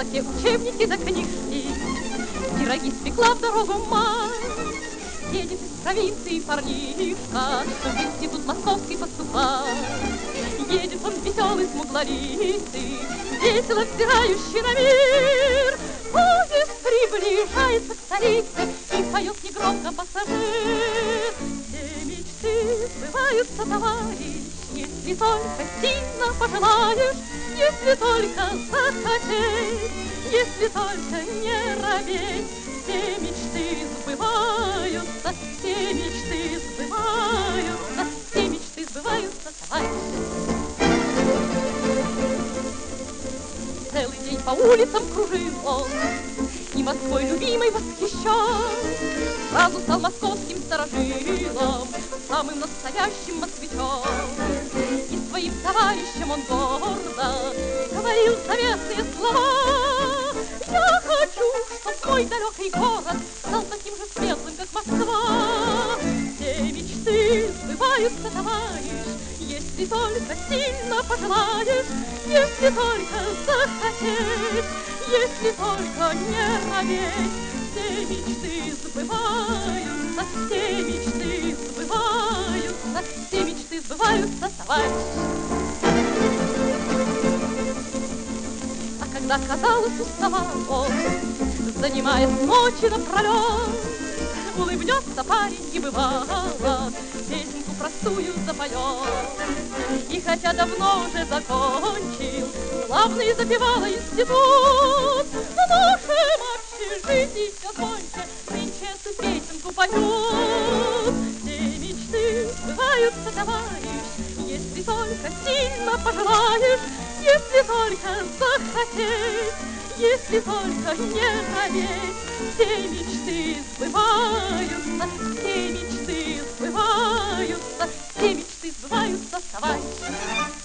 все учебники да книжки, пироги спекла в дорогу мать. Едет из провинции парнишка в институт московский поступать. Едет он веселый, смуглолицый, весело взирающий на мир. Поезд приближается к столице и поет негромко пассажир. Все мечты сбываются, товарищ, если только сильно пожелаешь, если только захотеть, если только не робеть. Все мечты сбываются, все мечты сбываются, все мечты сбываются, товарищ. Целый день по улицам кружил он, и Москвой любимой восхищен. Сразу стал московским старожилом, самым настоящим москвичом. И своим товарищам он гордо говорил заветные слова. Я хочу, чтоб мой далекий город стал таким же светлым, как Москва. Все мечты сбываются, товарищ, если только сильно пожелаешь, если только захотеть, если только не робеть. Все мечты сбываются, все мечты сбываются, все мечты сбываются, товарищ. А когда, казалось, уставал он, занимаясь ночи напролет, улыбнется парень и бывало песенку простую запоет. И хотя давно уже закончил славный запевала институт, в нашем общежитии все звонче нынче эту песенку поют. Все мечты сбываются, товарищ, если только сильно пожелаешь, если только захотеть, если только не робеть. Все мечты сбываются, все мечты сбываются, все мечты сбываются, товарищ.